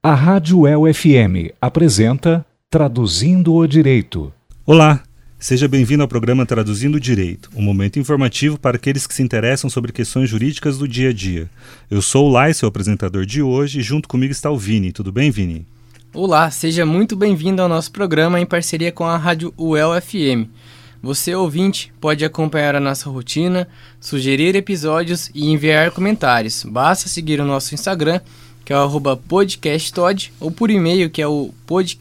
A Rádio UEL FM apresenta Traduzindo o Direito. Olá, seja bem-vindo ao programa Traduzindo o Direito, um momento informativo para aqueles que se interessam sobre questões jurídicas do dia a dia. Eu sou o Lai, seu apresentador de hoje, e junto comigo está o Vini. Tudo bem, Vini? Olá, seja muito bem-vindo ao nosso programa em parceria com a Rádio UEL FM. Você, ouvinte, pode acompanhar a nossa rotina, sugerir episódios e enviar comentários. Basta seguir o nosso Instagram, que é o @podcasttod, ou por e-mail, que é o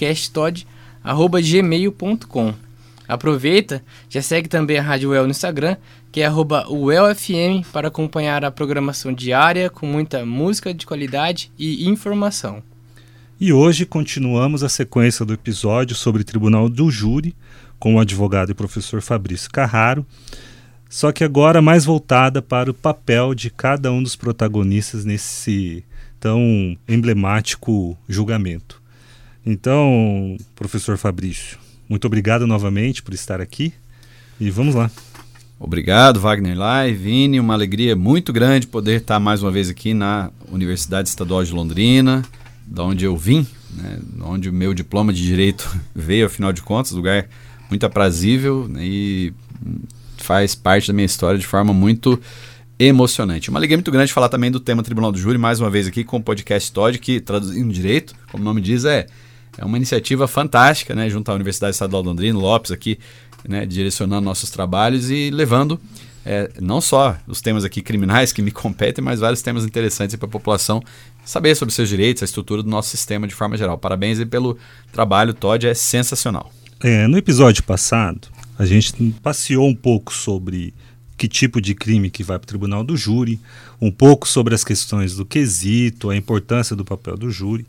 podcasttod@gmail.com. Aproveita, já segue também a Rádio UEL no Instagram, que é @uelfm, para acompanhar a programação diária com muita música de qualidade e informação. E hoje continuamos a sequência do episódio sobre o Tribunal do Júri, com o advogado e professor Fabrício Carraro, só que agora mais voltada para o papel de cada um dos protagonistas nesse tão emblemático julgamento. Então, professor Fabrício, muito obrigado novamente por estar aqui e vamos lá. Obrigado, Wagner Lai, Vini, uma alegria muito grande poder estar mais uma vez aqui na Universidade Estadual de Londrina, da onde eu vim, né, onde o meu diploma de Direito veio, afinal de contas, lugar muito aprazível, né, e faz parte da minha história de forma muito emocionante. Uma alegria muito grande falar também do tema Tribunal do Júri, mais uma vez aqui com o podcast TOD, que, traduzindo direito, como o nome diz, é uma iniciativa fantástica, né, junto à Universidade Estadual de Londrina, Lopes aqui, né, direcionando nossos trabalhos e levando não só os temas aqui criminais que me competem, mas vários temas interessantes para a população saber sobre seus direitos, a estrutura do nosso sistema de forma geral. Parabéns aí pelo trabalho, TOD é sensacional. No episódio passado, a gente passeou um pouco sobre que tipo de crime que vai para o Tribunal do Júri, um pouco sobre as questões do quesito, a importância do papel do júri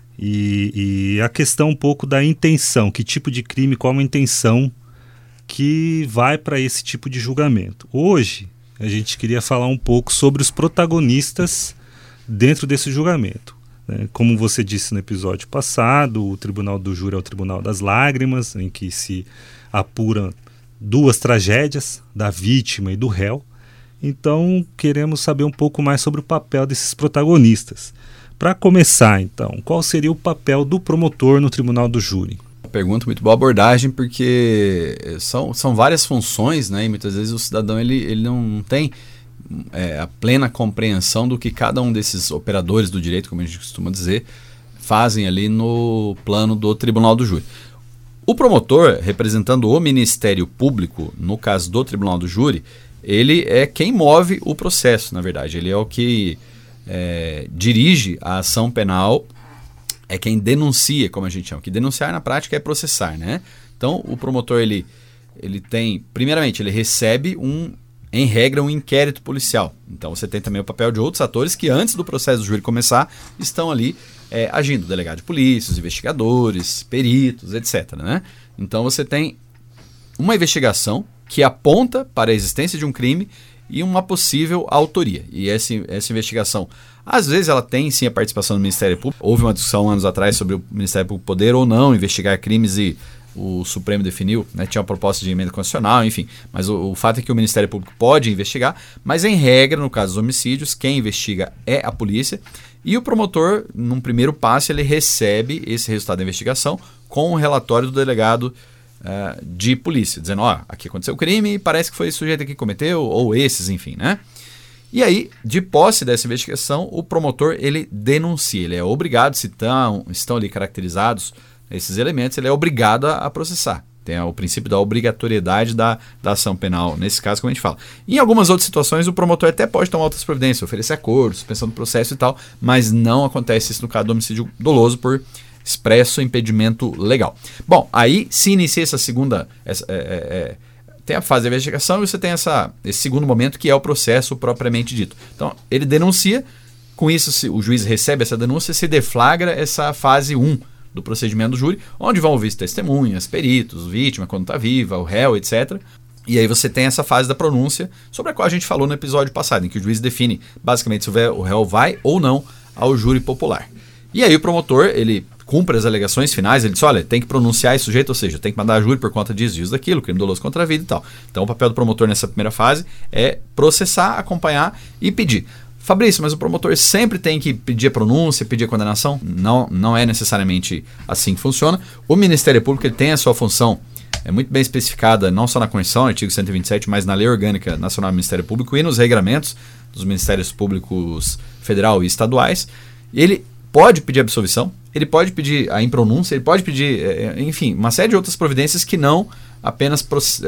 e a questão um pouco da intenção, que tipo de crime, qual a intenção que vai para esse tipo de julgamento. Hoje, a gente queria falar um pouco sobre os protagonistas dentro desse julgamento. Como você disse no episódio passado, o Tribunal do Júri é o Tribunal das Lágrimas, em que se apuram duas tragédias, da vítima e do réu. Então, queremos saber um pouco mais sobre o papel desses protagonistas. Para começar, então, qual seria o papel do promotor no Tribunal do Júri? Pergunta, muito boa abordagem, porque são várias funções, né, e muitas vezes o cidadão ele não tem a plena compreensão do que cada um desses operadores do direito, como a gente costuma dizer, fazem ali no plano do Tribunal do Júri. O promotor, representando o Ministério Público, no caso do Tribunal do Júri, ele é quem move o processo, na verdade. Ele é o que dirige a ação penal, é quem denuncia, como a gente chama. Que denunciar na prática é processar, né? Então, o promotor, ele tem, primeiramente, ele recebe em regra, um inquérito policial. Então, você tem também o papel de outros atores que, antes do processo do júri começar, estão ali agindo. Delegado de polícia, os investigadores, peritos, etc. Né? Então, você tem uma investigação que aponta para a existência de um crime e uma possível autoria. E essa investigação, às vezes, ela tem sim a participação do Ministério Público. Houve uma discussão anos atrás sobre o Ministério Público poder ou não investigar crimes e o Supremo definiu, né, tinha uma proposta de emenda constitucional, enfim. Mas o fato é que o Ministério Público pode investigar, mas em regra, no caso dos homicídios, quem investiga é a polícia. E o promotor, num primeiro passo, ele recebe esse resultado da investigação com o relatório do delegado de polícia, dizendo, aqui aconteceu o crime e parece que foi esse sujeito aqui que cometeu, ou esses, enfim, né? E aí, de posse dessa investigação, o promotor, ele denuncia, ele é obrigado, se estão ali caracterizados esses elementos, ele é obrigado a processar. Tem o princípio da obrigatoriedade da ação penal, nesse caso, como a gente fala. Em algumas outras situações, o promotor até pode tomar outras providências, oferecer acordo, suspensão do processo e tal, mas não acontece isso no caso do homicídio doloso por expresso impedimento legal. Bom, aí se inicia essa segunda... tem a fase da investigação e você tem esse segundo momento, que é o processo propriamente dito. Então, ele denuncia, com isso o juiz recebe essa denúncia e se deflagra essa fase 1 do procedimento do júri, onde vão ouvir testemunhas, peritos, vítima, quando está viva, o réu, etc. E aí você tem essa fase da pronúncia, sobre a qual a gente falou no episódio passado, em que o juiz define, basicamente, se o réu vai ou não ao júri popular. E aí o promotor, ele cumpre as alegações finais, ele diz, olha, tem que pronunciar esse sujeito, ou seja, tem que mandar a júri por conta disso, daquilo, crime doloso contra a vida e tal. Então o papel do promotor nessa primeira fase é processar, acompanhar e pedir. Fabrício, mas o promotor sempre tem que pedir a pronúncia, pedir a condenação? Não é necessariamente assim que funciona. O Ministério Público ele tem a sua função muito bem especificada, não só na Constituição, artigo 127, mas na Lei Orgânica Nacional do Ministério Público e nos regramentos dos Ministérios Públicos Federal e estaduais. Ele pode pedir absolvição, ele pode pedir a impronúncia, ele pode pedir, enfim, uma série de outras providências que não apenas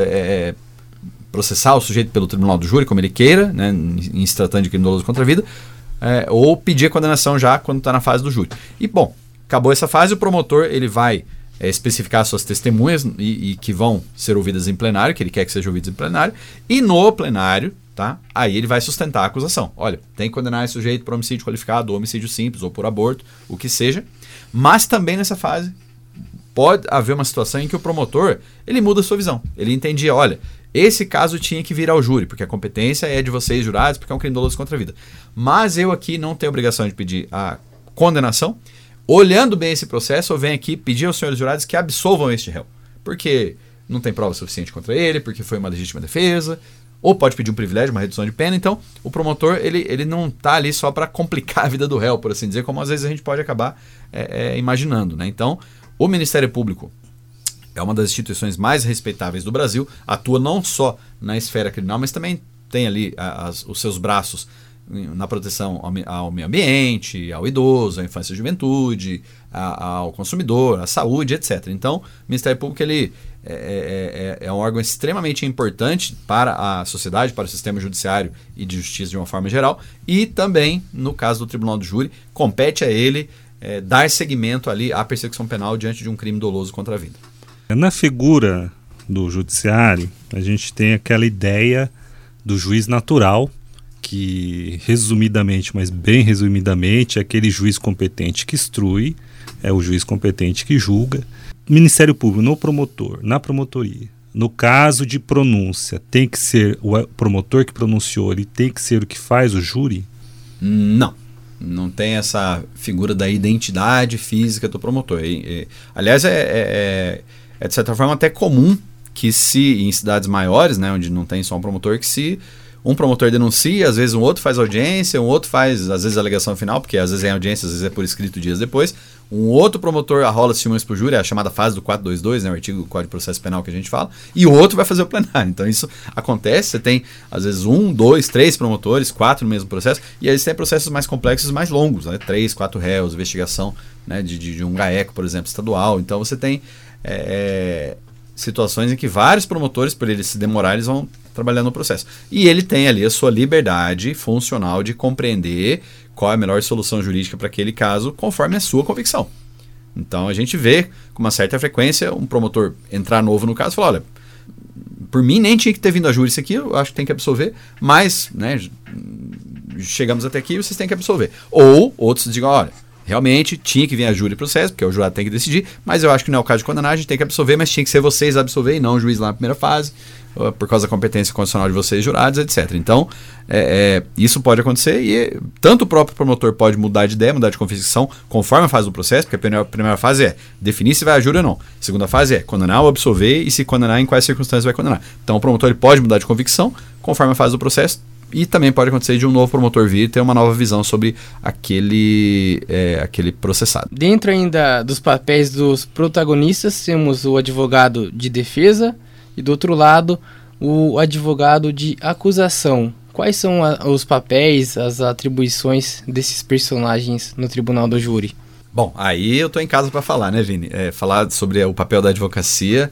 processar o sujeito pelo tribunal do júri, como ele queira, né, em se tratando de crime doloso contra a vida, ou pedir a condenação já quando está na fase do júri. E, bom, acabou essa fase, o promotor ele vai especificar suas testemunhas e que vão ser ouvidas em plenário, que ele quer que sejam ouvidas em plenário, e no plenário, tá, aí ele vai sustentar a acusação. Olha, tem que condenar esse sujeito por homicídio qualificado, ou homicídio simples, ou por aborto, o que seja, mas também nessa fase pode haver uma situação em que o promotor ele muda a sua visão. Ele entendia, olha, esse caso tinha que vir ao júri, porque a competência é de vocês, jurados, porque é um crime doloso contra a vida. Mas eu aqui não tenho obrigação de pedir a condenação. Olhando bem esse processo, eu venho aqui pedir aos senhores jurados que absolvam este réu. Porque não tem prova suficiente contra ele, porque foi uma legítima defesa, ou pode pedir um privilégio, uma redução de pena. Então, o promotor ele não está ali só para complicar a vida do réu, por assim dizer, como às vezes a gente pode acabar imaginando, né? Então, o Ministério Público é uma das instituições mais respeitáveis do Brasil, atua não só na esfera criminal, mas também tem ali os seus braços na proteção ao meio ambiente, ao idoso, à infância e juventude, ao consumidor, à saúde, etc. Então, o Ministério Público ele é um órgão extremamente importante para a sociedade, para o sistema judiciário e de justiça de uma forma geral, e também, no caso do Tribunal do Júri, compete a ele dar seguimento ali à persecução penal diante de um crime doloso contra a vida. Na figura do judiciário, a gente tem aquela ideia do juiz natural, que resumidamente, mas bem resumidamente, é aquele juiz competente que instrui, é o juiz competente que julga. Ministério Público, no promotor, na promotoria, no caso de pronúncia, tem que ser o promotor que pronunciou, ele tem que ser o que faz o júri? Não tem essa figura da identidade física do promotor. Aliás, é de certa forma até comum que se em cidades maiores, né, onde não tem só um promotor, que se um promotor denuncia, às vezes um outro faz audiência, um outro faz, às vezes, a alegação final, porque às vezes é em audiência, às vezes é por escrito dias depois. Um outro promotor arrola testemunhas por júri, é a chamada fase do 422, né, o artigo do Código de Processo Penal que a gente fala, e o outro vai fazer o plenário. Então isso acontece, você tem, às vezes, 1, 2, 3 promotores, 4 no mesmo processo, e aí você tem processos mais complexos, mais longos, né, 3, 4 réus, investigação, né, de um GAECO, por exemplo, estadual. Então você tem situações em que vários promotores, por eles se demorar, eles vão trabalhar no processo. E ele tem ali a sua liberdade funcional de compreender qual é a melhor solução jurídica para aquele caso, conforme a sua convicção. Então a gente vê com uma certa frequência um promotor entrar novo no caso e falar, olha, por mim nem tinha que ter vindo a júri isso aqui, eu acho que tem que absolver, mas, né, chegamos até aqui e vocês têm que absolver. Ou outros digam, olha, realmente tinha que vir a júri processo, porque o jurado tem que decidir, mas eu acho que não é o caso de condenar, a gente tem que absolver, mas tinha que ser vocês a absolver e não o juiz lá na primeira fase, por causa da competência constitucional de vocês, jurados, etc. Então, isso pode acontecer e tanto o próprio promotor pode mudar de ideia, mudar de convicção, conforme a fase do processo, porque a primeira fase é definir se vai a júri ou não. A segunda fase é condenar ou absolver e se condenar, em quais circunstâncias vai condenar. Então, o promotor ele pode mudar de convicção, conforme a fase do processo, e também pode acontecer de um novo promotor vir e ter uma nova visão sobre aquele processado. Dentro ainda dos papéis dos protagonistas, temos o advogado de defesa e, do outro lado, o advogado de acusação. Quais são os papéis, as atribuições desses personagens no tribunal do júri? Bom, aí eu estou em casa para falar, né, Vini? Falar sobre o papel da advocacia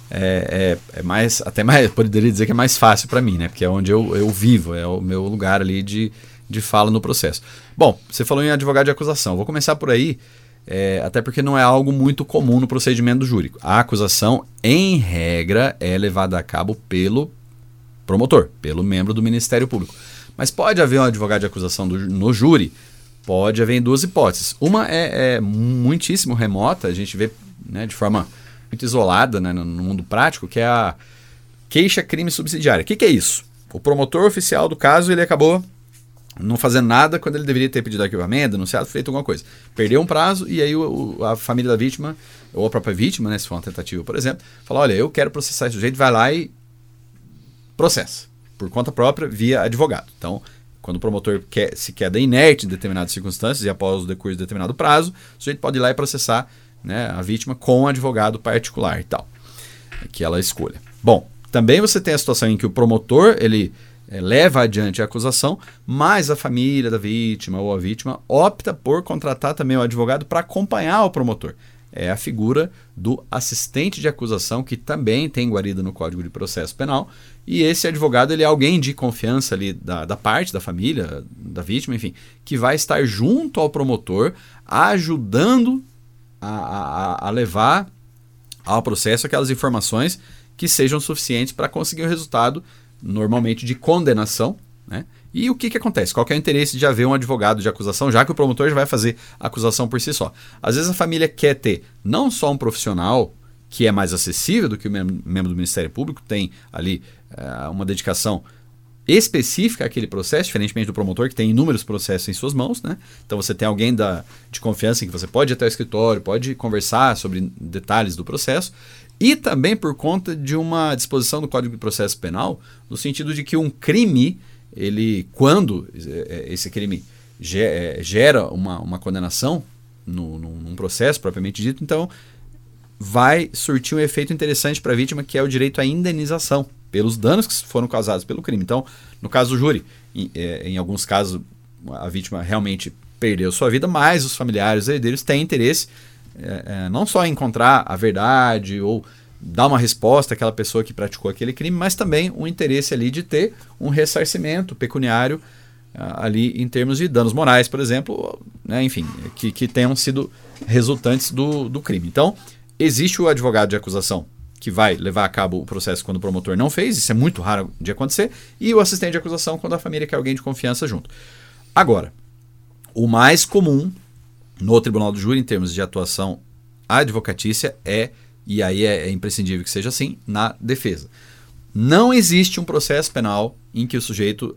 poderia dizer que é mais fácil para mim, né? Porque é onde eu vivo, é o meu lugar ali de fala no processo. Bom, você falou em advogado de acusação. Vou começar por aí, até porque não é algo muito comum no procedimento do júri. A acusação, em regra, é levada a cabo pelo promotor, pelo membro do Ministério Público. Mas pode haver um advogado de acusação no júri? Pode haver em duas hipóteses. Uma é muitíssimo remota, a gente vê, né, de forma muito isolada, né, no mundo prático, que é a queixa-crime subsidiária. O que é isso? O promotor oficial do caso, ele acabou não fazendo nada quando ele deveria ter pedido arquivamento, denunciado, feito alguma coisa. Perdeu um prazo e aí a família da vítima, ou a própria vítima, né, se for uma tentativa, por exemplo, fala, olha, eu quero processar esse sujeito, vai lá e processa, por conta própria, via advogado. Então, quando o promotor se queda inerte em determinadas circunstâncias e após o decurso de determinado prazo, o sujeito pode ir lá e processar, né, a vítima com um advogado particular e tal, que ela escolha. Bom, também você tem a situação em que o promotor, ele leva adiante a acusação, mas a família da vítima ou a vítima opta por contratar também o advogado para acompanhar o promotor. É a figura do assistente de acusação, que também tem guarida no Código de Processo Penal, e esse advogado ele é alguém de confiança ali da parte da família, da vítima, enfim, que vai estar junto ao promotor, ajudando a levar ao processo aquelas informações que sejam suficientes para conseguir o resultado, normalmente de condenação, né? E o que acontece? Qual que é o interesse de haver um advogado de acusação, já que o promotor já vai fazer a acusação por si só? Às vezes a família quer ter não só um profissional que é mais acessível do que o membro do Ministério Público, tem ali uma dedicação específica àquele processo, diferentemente do promotor, que tem inúmeros processos em suas mãos, né? Então você tem alguém de confiança em que você pode ir até o escritório, pode conversar sobre detalhes do processo, e também por conta de uma disposição do Código de Processo Penal, no sentido de que um crime, quando esse crime gera uma condenação num processo propriamente dito, então vai surtir um efeito interessante para a vítima, que é o direito à indenização pelos danos que foram causados pelo crime. Então, no caso do júri, em alguns casos a vítima realmente perdeu sua vida, mas os familiares e herdeiros têm interesse não só em encontrar a verdade ou dar uma resposta àquela pessoa que praticou aquele crime, mas também um interesse ali de ter um ressarcimento pecuniário ali em termos de danos morais, por exemplo, né, enfim, que tenham sido resultantes do crime. Então, existe o advogado de acusação que vai levar a cabo o processo quando o promotor não fez, isso é muito raro de acontecer, e o assistente de acusação quando a família quer alguém de confiança junto. Agora, o mais comum no Tribunal do Júri, em termos de atuação advocatícia, e aí é imprescindível que seja assim, na defesa. Não existe um processo penal em que o sujeito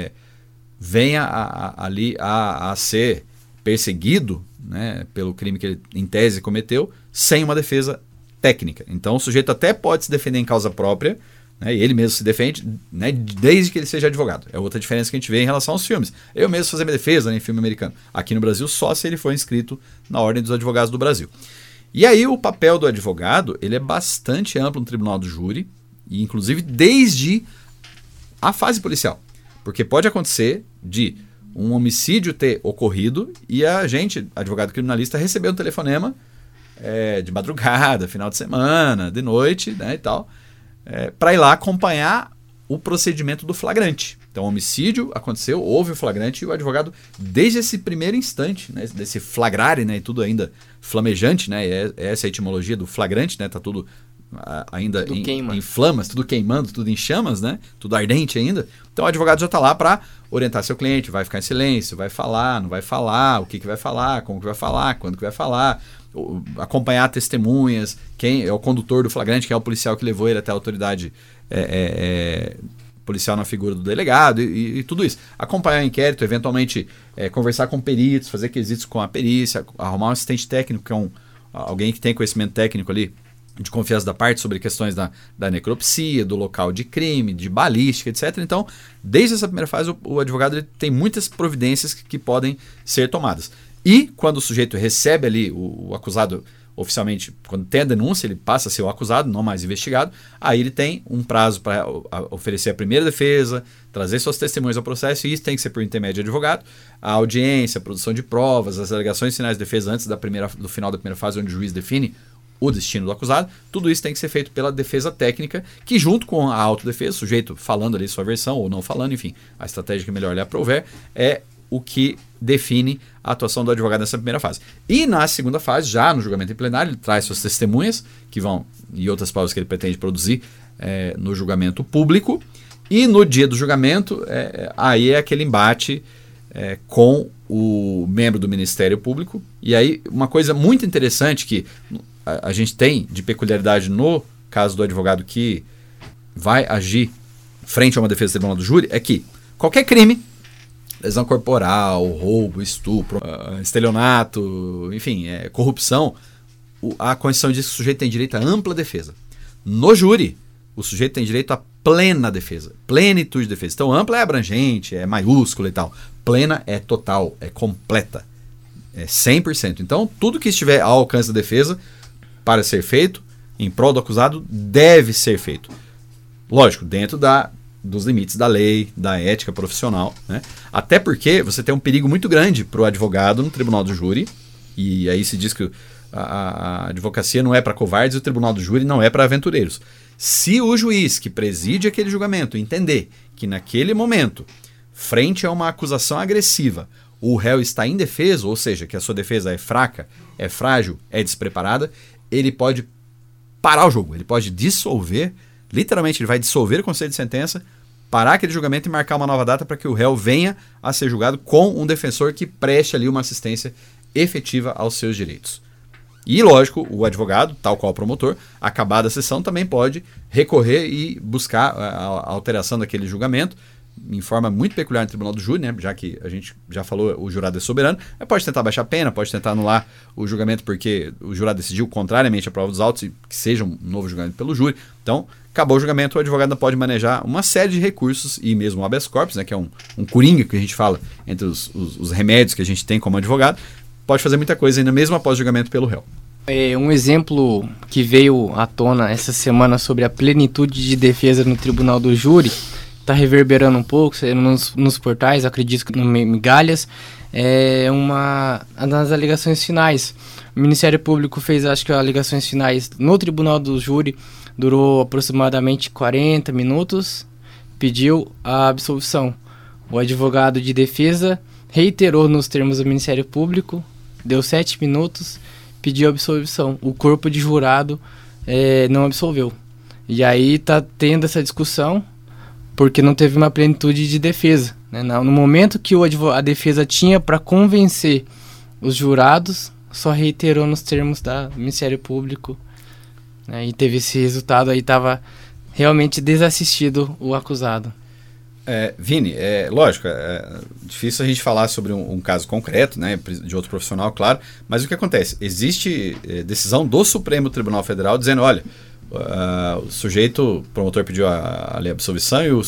venha ali a ser perseguido, né, pelo crime que ele, em tese, cometeu, sem uma defesa técnica. Então o sujeito até pode se defender em causa própria, né, e ele mesmo se defende, né, desde que ele seja advogado. É outra diferença que a gente vê em relação aos filmes. Eu mesmo fazer minha defesa, né, em filme americano. Aqui no Brasil, só se ele for inscrito na Ordem dos Advogados do Brasil. E aí o papel do advogado, ele é bastante amplo no Tribunal do Júri, e inclusive desde a fase policial. Porque pode acontecer de um homicídio ter ocorrido e a gente, advogado criminalista, recebeu um telefonema de madrugada, final de semana, de noite, né, e tal, para ir lá acompanhar o procedimento do flagrante. Então, o homicídio aconteceu, houve o flagrante, e o advogado, desde esse primeiro instante, né, desse flagrare, né, e tudo ainda flamejante, né, essa é a etimologia do flagrante, né, tá tudo ainda em flamas, tudo queimando, tudo em chamas, né, tudo ardente ainda. Então, o advogado já está lá para orientar seu cliente, vai ficar em silêncio, vai falar, não vai falar, o que vai falar, como que vai falar, quando que vai falar, acompanhar testemunhas, quem é o condutor do flagrante, quem é o policial que levou ele até a autoridade policial na figura do delegado e tudo isso. Acompanhar o inquérito, eventualmente conversar com peritos, fazer quesitos com a perícia, arrumar um assistente técnico, que é alguém que tem conhecimento técnico ali, de confiança da parte sobre questões da necropsia, do local de crime, de balística, etc. Então, desde essa primeira fase, o advogado ele tem muitas providências que podem ser tomadas. E quando o sujeito recebe ali o acusado oficialmente, quando tem a denúncia, ele passa a ser o acusado, não mais investigado, aí ele tem um prazo para oferecer a primeira defesa, trazer suas testemunhas ao processo, e isso tem que ser por intermédio de advogado, a audiência, a produção de provas, as alegações finais de defesa antes do final da primeira fase, onde o juiz define o destino do acusado, tudo isso tem que ser feito pela defesa técnica, que junto com a autodefesa, o sujeito falando ali sua versão ou não falando, enfim, a estratégia que melhor lhe aprouver, é o que define a atuação do advogado nessa primeira fase. E na segunda fase, já no julgamento em plenário, ele traz suas testemunhas, que vão, e outras provas que ele pretende produzir no julgamento público, e no dia do julgamento, aí é aquele embate com o membro do Ministério Público. E aí, uma coisa muito interessante que a gente tem de peculiaridade no caso do advogado que vai agir frente a uma defesa do Tribunal do Júri, é que qualquer crime, lesão corporal, roubo, estupro, estelionato, enfim, corrupção, a Constituição diz que o sujeito tem direito a ampla defesa. No júri, o sujeito tem direito a plena defesa, plenitude de defesa. Então, ampla é abrangente, é maiúscula e tal. Plena é total, é completa, é 100%. Então, tudo que estiver ao alcance da defesa para ser feito, em prol do acusado, deve ser feito. Lógico, dentro dos limites da lei, da ética profissional, né? Até porque você tem um perigo muito grande para o advogado no tribunal do júri, e aí se diz que a advocacia não é para covardes e o tribunal do júri não é para aventureiros. Se o juiz que preside aquele julgamento entender que naquele momento, frente a uma acusação agressiva, o réu está indefeso, ou seja, que a sua defesa é fraca, é frágil, é despreparada, ele pode parar o jogo, ele pode dissolver, literalmente ele vai dissolver o conselho de sentença, parar aquele julgamento e marcar uma nova data para que o réu venha a ser julgado com um defensor que preste ali uma assistência efetiva aos seus direitos. E, lógico, o advogado, tal qual o promotor, acabada a sessão, também pode recorrer e buscar a alteração daquele julgamento em forma muito peculiar no tribunal do júri, né? Já que a gente já falou, o jurado é soberano, pode tentar baixar a pena, pode tentar anular o julgamento porque o jurado decidiu contrariamente à prova dos autos e que seja um novo julgamento pelo júri. Então, acabou o julgamento, o advogado pode manejar uma série de recursos e mesmo o habeas corpus, né, que é um coringa que a gente fala entre os remédios que a gente tem como advogado, pode fazer muita coisa ainda mesmo após o julgamento pelo réu. Um exemplo que veio à tona essa semana sobre a plenitude de defesa no tribunal do júri, está reverberando um pouco nos portais, acredito que no Migalhas, uma das alegações finais. O Ministério Público fez, acho que, as alegações finais no tribunal do júri, durou aproximadamente 40 minutos, pediu a absolvição. O advogado de defesa reiterou nos termos do Ministério Público, deu 7 minutos, pediu absolvição. O corpo de jurado não absolveu. E aí está tendo essa discussão porque não teve uma plenitude de defesa, né? No momento que a defesa tinha para convencer os jurados, só reiterou nos termos do Ministério Público, né? E teve esse resultado, aí estava realmente desassistido o acusado. Vini, lógico, é difícil a gente falar sobre um caso concreto, né, de outro profissional, claro, mas o que acontece? Existe decisão do Supremo Tribunal Federal dizendo, olha, o promotor pediu a absolvição e o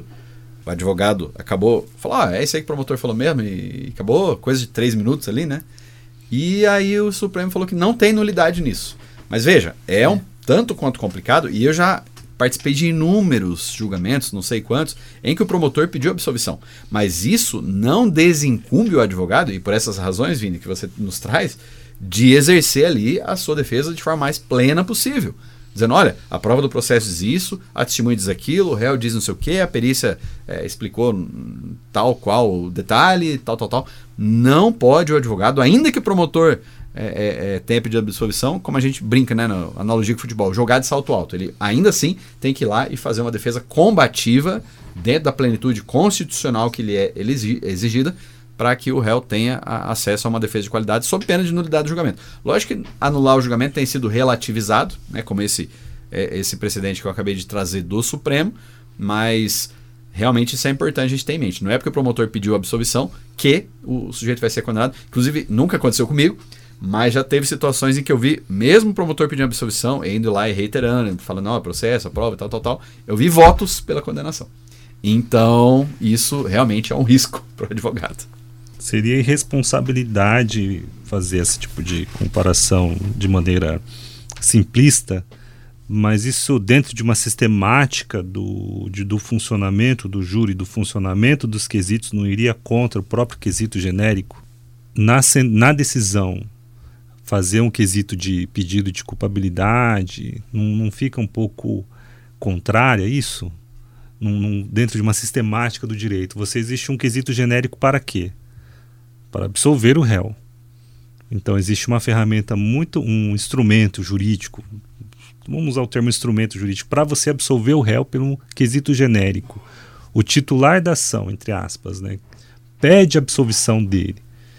advogado acabou, falou, é isso aí que o promotor falou mesmo, e acabou, coisa de 3 minutos ali, né? E aí o Supremo falou que não tem nulidade nisso. Mas veja, um tanto quanto complicado, e eu já participei de inúmeros julgamentos, não sei quantos, em que o promotor pediu absolvição. Mas isso não desincumbe o advogado, e por essas razões, Vini, que você nos traz, de exercer ali a sua defesa de forma mais plena possível. Dizendo, olha, a prova do processo diz isso, a testemunha diz aquilo, o réu diz não sei o quê, a perícia explicou tal qual o detalhe, tal. Não pode o advogado, ainda que o promotor tenha pedido absolvição, como a gente brinca, né, na analogia com o futebol, jogar de salto alto. Ele ainda assim tem que ir lá e fazer uma defesa combativa dentro da plenitude constitucional que lhe é exigida para que o réu tenha acesso a uma defesa de qualidade sob pena de nulidade do julgamento. Lógico que anular o julgamento tem sido relativizado, né, como esse precedente que eu acabei de trazer do Supremo, mas realmente isso é importante a gente ter em mente. Não é porque o promotor pediu absolvição que o sujeito vai ser condenado. Inclusive, nunca aconteceu comigo, mas já teve situações em que eu vi, mesmo o promotor pedindo absolvição, indo lá e reiterando, falando, não, é processo, a prova, tal, eu vi votos pela condenação. Então, isso realmente é um risco para o advogado. Seria irresponsabilidade fazer esse tipo de comparação de maneira simplista, mas isso dentro de uma sistemática do funcionamento do júri, do funcionamento dos quesitos, não iria contra o próprio quesito genérico? Na decisão, fazer um quesito de pedido de culpabilidade, não fica um pouco contrário a isso? Dentro de uma sistemática do direito, existe um quesito genérico para quê? Para absolver o réu. Então existe uma ferramenta, um instrumento jurídico, vamos usar o termo instrumento jurídico, para você absolver o réu pelo quesito genérico. O titular da ação, entre aspas, né, pede a absolvição dele.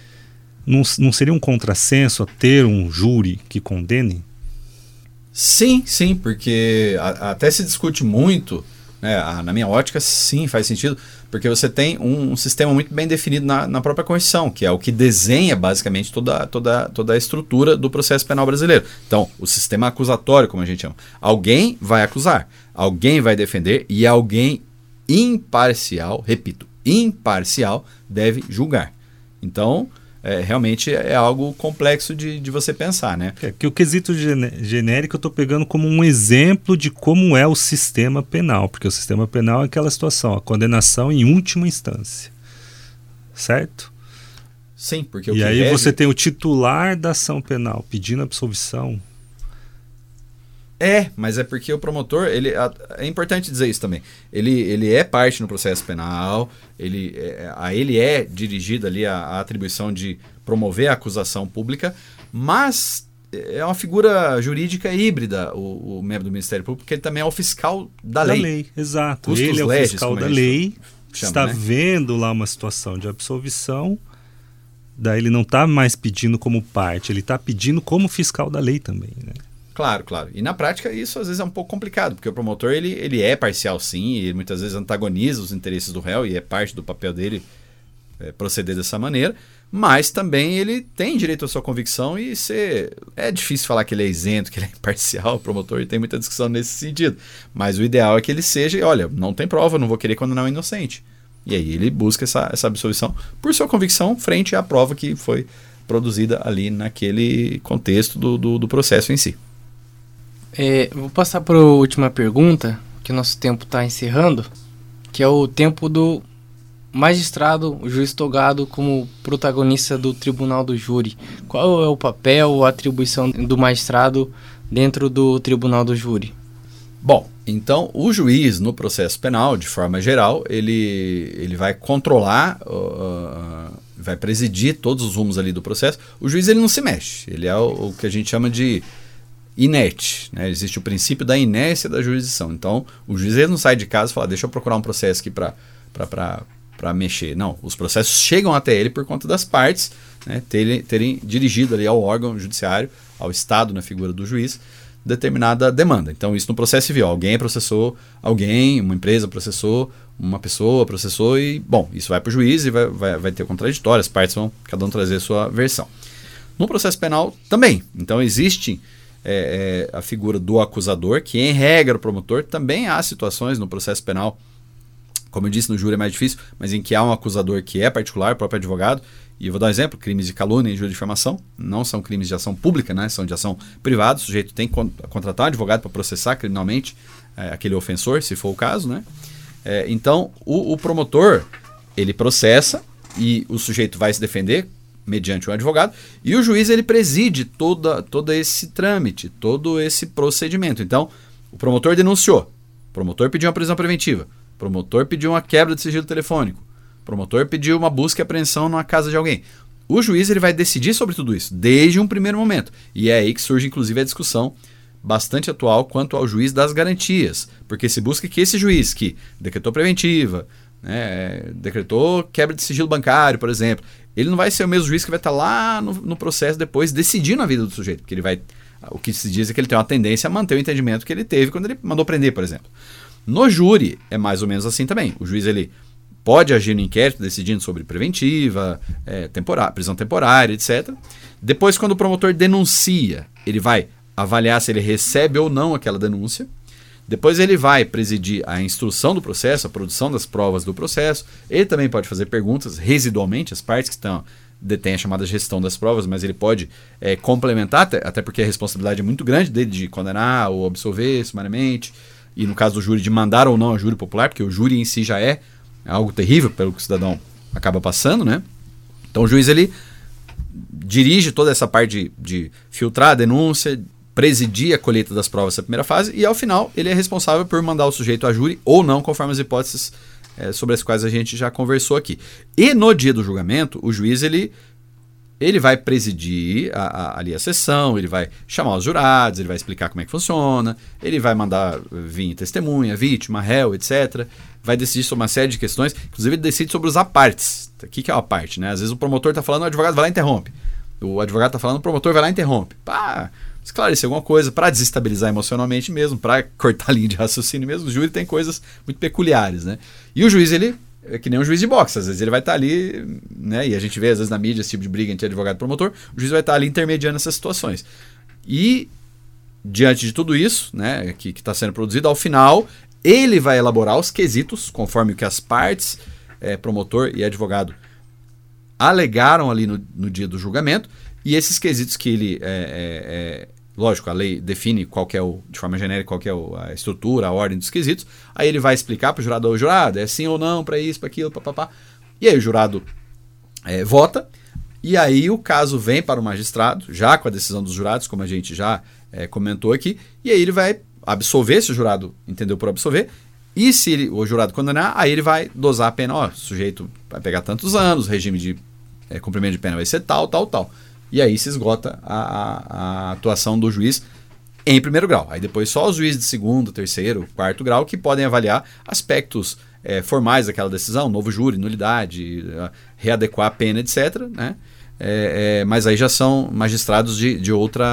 Não seria um contrassenso a ter um júri que condene? Sim, porque até se discute muito Na minha ótica, sim, faz sentido, porque você tem um sistema muito bem definido na própria Constituição, que é o que desenha basicamente toda a estrutura do processo penal brasileiro. Então, o sistema acusatório, como a gente chama. Alguém vai acusar, alguém vai defender e alguém imparcial, repito, imparcial, deve julgar. Então, realmente é algo complexo de você pensar, né? Que o quesito genérico eu estou pegando como um exemplo de como é o sistema penal, porque o sistema penal é aquela situação, a condenação em última instância, certo? Sim, porque e aí você tem o titular da ação penal pedindo absolvição. Mas é porque o promotor, é importante dizer isso também, ele é parte no processo penal, a ele é dirigida ali a atribuição de promover a acusação pública, mas é uma figura jurídica híbrida, o membro do Ministério Público, porque ele também é o fiscal da lei. Exato. Custos ele é o legis, fiscal da lei, chama, está né? vendo lá uma situação de absolvição, daí ele não está mais pedindo como parte, ele está pedindo como fiscal da lei também, né? Claro. E na prática isso às vezes é um pouco complicado, porque o promotor ele é parcial sim, e muitas vezes antagoniza os interesses do réu, e é parte do papel dele proceder dessa maneira, mas também ele tem direito à sua convicção e é difícil falar que ele é isento, que ele é imparcial, o promotor, e tem muita discussão nesse sentido. Mas o ideal é que ele seja, olha, não tem prova, não vou querer condenar um inocente. E aí ele busca essa absolvição por sua convicção frente à prova que foi produzida ali naquele contexto do processo em si. Vou passar para a última pergunta, que o nosso tempo está encerrando, que é o tempo do magistrado, o juiz togado, como protagonista do tribunal do júri. Qual é o papel ou a atribuição do magistrado dentro do tribunal do júri? Bom, então o juiz no processo penal, de forma geral, ele vai controlar, vai presidir todos os rumos ali do processo. O juiz ele não se mexe, ele é o que a gente chama de inerte, né? Existe o princípio da inércia da jurisdição. Então, o juiz ele não sai de casa e fala, deixa eu procurar um processo aqui para mexer. Não, os processos chegam até ele por conta das partes, né, terem dirigido ali ao órgão judiciário, ao Estado, na figura do juiz, determinada demanda. Então, isso no processo civil. Alguém processou alguém, uma empresa processou, uma pessoa processou e, bom, isso vai para o juiz e vai ter contraditório, as partes vão cada um trazer a sua versão. No processo penal também. Então, existe a figura do acusador, que em regra o promotor. Também há situações no processo penal, como eu disse, no júri é mais difícil, mas em que há um acusador que é particular, o próprio advogado. E eu vou dar um exemplo, crimes de calúnia e injúria de difamação não são crimes de ação pública, né? São de ação privada. O sujeito tem que contratar um advogado para processar criminalmente aquele ofensor, se for o caso, né? Então, o promotor, ele processa e o sujeito vai se defender mediante um advogado, e o juiz ele preside todo esse trâmite, todo esse procedimento. Então, o promotor denunciou, o promotor pediu uma prisão preventiva, o promotor pediu uma quebra de sigilo telefônico, o promotor pediu uma busca e apreensão numa casa de alguém. O juiz ele vai decidir sobre tudo isso, desde um primeiro momento. E é aí que surge, inclusive, a discussão bastante atual quanto ao juiz das garantias, porque se busca que esse juiz que decretou preventiva, decretou quebra de sigilo bancário, por exemplo, ele não vai ser o mesmo juiz que vai estar lá no processo depois decidindo a vida do sujeito, porque o que se diz é que ele tem uma tendência a manter o entendimento que ele teve quando ele mandou prender, por exemplo. No júri é mais ou menos assim também. O juiz ele pode agir no inquérito decidindo sobre preventiva, prisão temporária, etc. Depois, quando o promotor denuncia, ele vai avaliar se ele recebe ou não aquela denúncia. Depois ele vai presidir a instrução do processo, a produção das provas do processo. Ele também pode fazer perguntas residualmente, as partes que detêm a chamada gestão das provas, mas ele pode complementar, até porque a responsabilidade é muito grande dele de condenar ou absolver sumariamente, e no caso do júri de mandar ou não a júri popular, porque o júri em si já é algo terrível pelo que o cidadão acaba passando, né? Então o juiz ele dirige toda essa parte de filtrar a denúncia, presidir a colheita das provas nessa primeira fase, e ao final ele é responsável por mandar o sujeito a júri ou não, conforme as hipóteses sobre as quais a gente já conversou aqui. E no dia do julgamento, o juiz ele vai presidir ali a sessão, ele vai chamar os jurados, ele vai explicar como é que funciona, ele vai mandar vir testemunha, vítima, réu, etc. Vai decidir sobre uma série de questões, inclusive ele decide sobre os apartes. O que é o aparte, né? Às vezes o promotor está falando, o advogado vai lá e interrompe. O advogado está falando, o promotor vai lá e interrompe. esclarecer alguma coisa, para desestabilizar emocionalmente mesmo, para cortar a linha de raciocínio mesmo. O júri tem coisas muito peculiares, né? E o juiz, ele é que nem um juiz de boxe, às vezes ele vai estar ali, né? E a gente vê às vezes na mídia esse tipo de briga entre advogado e promotor, o juiz vai estar ali intermediando essas situações. E diante de tudo isso, né, que está sendo produzido, ao final ele vai elaborar os quesitos, conforme o que as partes, promotor e advogado, alegaram ali no dia do julgamento, e esses quesitos que ele, lógico, a lei define qual que é de forma genérica, qual que é a estrutura, a ordem dos quesitos, aí ele vai explicar para o jurado, é sim ou não, para isso, para aquilo, papapá, e aí o jurado vota, e aí o caso vem para o magistrado, já com a decisão dos jurados, como a gente já comentou aqui, e aí ele vai absolver, se o jurado entendeu por absolver, e se o jurado condenar, aí ele vai dosar a pena, o sujeito vai pegar tantos anos, o regime de cumprimento de pena vai ser tal. E aí se esgota a atuação do juiz em primeiro grau. Aí depois só os juízes de segundo, terceiro, quarto grau que podem avaliar aspectos formais daquela decisão, novo júri, nulidade, readequar a pena, etc. Né? Mas aí já são magistrados de outro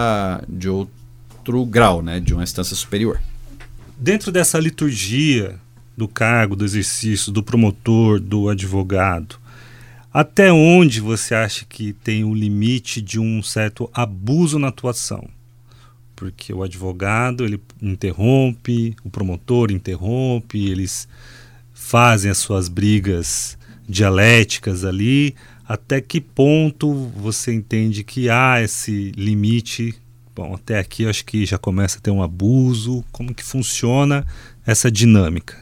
grau, né? De uma instância superior. Dentro dessa liturgia do cargo, do exercício, do promotor, do advogado, até onde você acha que tem o limite de um certo abuso na atuação? Porque o advogado, ele interrompe, o promotor interrompe, eles fazem as suas brigas dialéticas ali. Até que ponto você entende que há esse limite? Bom, até aqui eu acho que já começa a ter um abuso. Como que funciona essa dinâmica?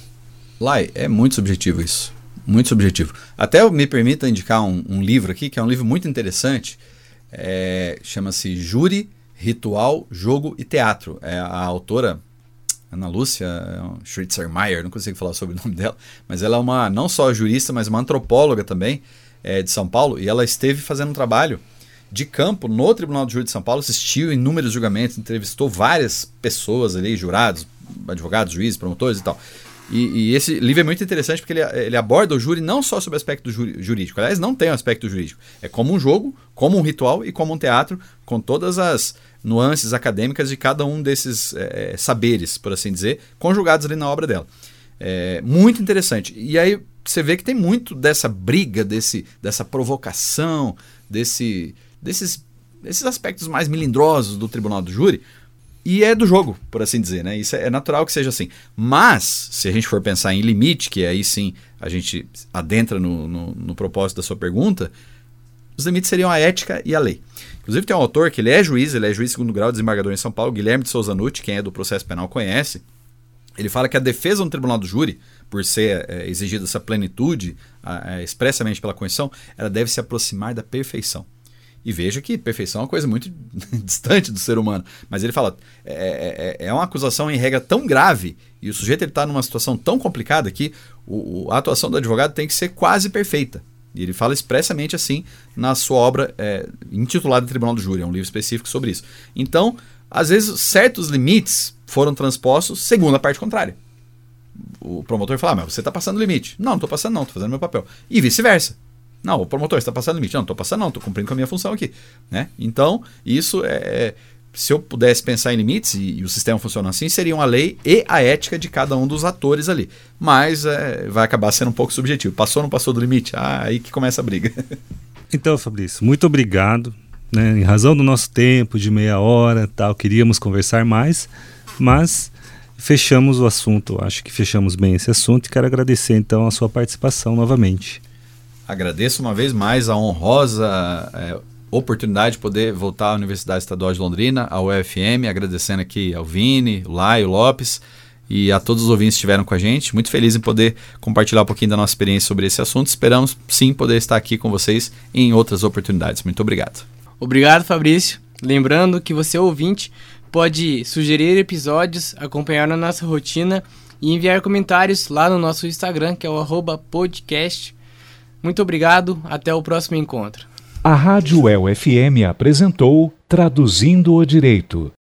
Lai, é muito subjetivo isso. Muito subjetivo. Até me permita indicar um livro aqui, que é um livro muito interessante. Chama-se Júri, Ritual, Jogo e Teatro. A autora, Ana Lúcia Schritzermeier, não consigo falar sobre o nome dela, mas ela é uma, não só jurista, mas uma antropóloga também, de São Paulo, e ela esteve fazendo um trabalho de campo no Tribunal do Júri de São Paulo, assistiu inúmeros julgamentos, entrevistou várias pessoas ali, jurados, advogados, juízes, promotores e tal. E esse livro é muito interessante porque ele aborda o júri não só sobre o aspecto jurídico. Aliás, não tem um aspecto jurídico. É como um jogo, como um ritual e como um teatro, com todas as nuances acadêmicas de cada um desses saberes, por assim dizer, conjugados ali na obra dela. Muito interessante. E aí você vê que tem muito dessa briga, dessa provocação, desses aspectos mais melindrosos do Tribunal do Júri. E é do jogo, por assim dizer, né? Isso é natural que seja assim. Mas, se a gente for pensar em limite, que aí sim a gente adentra no propósito da sua pergunta, os limites seriam a ética e a lei. Inclusive tem um autor que ele é juiz segundo grau, desembargador em São Paulo, Guilherme de Souza Nutti, quem é do processo penal conhece. Ele fala que a defesa no Tribunal do Júri, por ser exigida essa plenitude expressamente pela Constituição, ela deve se aproximar da perfeição. E veja que perfeição é uma coisa muito distante do ser humano. Mas ele fala, é uma acusação em regra tão grave e o sujeito está numa situação tão complicada que a atuação do advogado tem que ser quase perfeita. E ele fala expressamente assim na sua obra intitulada Tribunal do Júri, é um livro específico sobre isso. Então, às vezes, certos limites foram transpostos segundo a parte contrária. O promotor fala, mas você está passando o limite. Não estou passando não, estou fazendo meu papel. E vice-versa. Não, o promotor está passando o limite. Não estou passando não, estou cumprindo com a minha função aqui. Né? Então, isso se eu pudesse pensar em limites, e o sistema funciona assim, seriam a lei e a ética de cada um dos atores ali. Mas vai acabar sendo um pouco subjetivo. Passou ou não passou do limite? Aí que começa a briga. Então, Fabrício, muito obrigado. Né? Em razão do nosso tempo, de meia hora, tal, queríamos conversar mais, mas fechamos o assunto. Acho que fechamos bem esse assunto e quero agradecer então a sua participação novamente. Agradeço uma vez mais a honrosa oportunidade de poder voltar à Universidade Estadual de Londrina, à UFM, agradecendo aqui ao Vini, o Laio, o Lopes e a todos os ouvintes que estiveram com a gente. Muito feliz em poder compartilhar um pouquinho da nossa experiência sobre esse assunto. Esperamos sim poder estar aqui com vocês em outras oportunidades. Muito obrigado. Obrigado, Fabrício. Lembrando que você, ouvinte, pode sugerir episódios, acompanhar a nossa rotina e enviar comentários lá no nosso Instagram, que é o @podcast. Muito obrigado, até o próximo encontro. A Rádio UEL FM apresentou Traduzindo o Direito.